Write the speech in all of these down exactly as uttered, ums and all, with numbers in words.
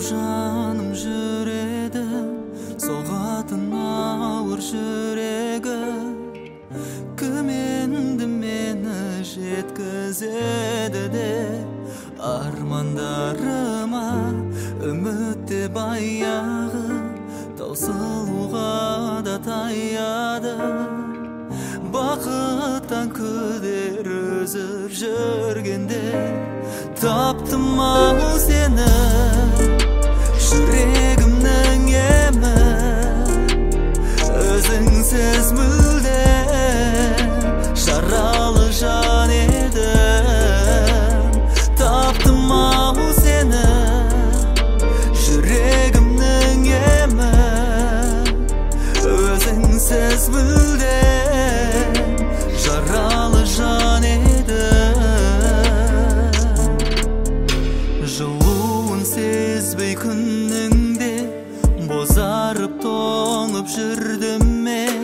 жаным жүреді, соғатын ауыр жүрегі. Кім енді мені жеткізеді де армандарыма, үмітте баяғы таусылуға да таяды. Бақыттан күдер үзіп жүргенде таптым ау сені, жүрегімнің емі. Өзіңсіз мүлде жаралы жан едім. Таптым ау сені, жүрегімнің емі. Өзіңсіз мүлде жаралы жан едім. Жылуын сезбей күніңде бозарып тоңып жүрдім мен.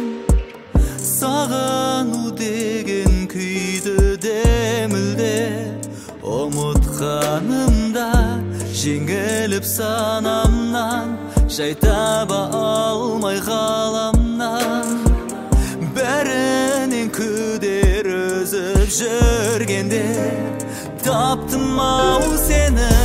Сағыну деген күйді де мүлде ұмытқанымда, жеңіліп санамнан, жай таба алмай ғаламнан. Бәрінен күдер үзіп жүргенде таптым ау сені,